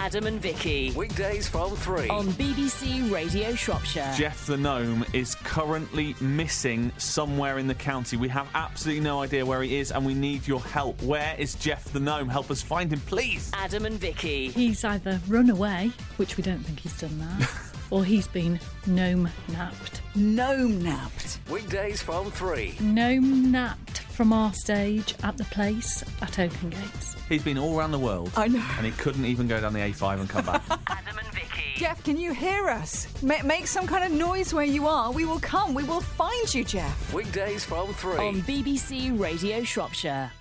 Adam and Vicky. Weekdays from 3 on BBC Radio Shropshire. Jeff the Gnome is currently missing somewhere in the county. We have absolutely no idea where he is and we need your help. Where is Jeff the Gnome? Help us find him, please. Adam and Vicky. He's either run away, which we don't think he's done that, or he's been gnome-napped. Gnome-napped. Weekdays from 3. Gnome-napped from our stage at the Place at Oaken Gates. He's been all around the world. I know. And he couldn't even go down the A5 and come back. Adam and Vicky. Jeff, can you hear us? Make some kind of noise where you are. We will come. We will find you, Jeff. Weekdays from 3 on BBC Radio Shropshire.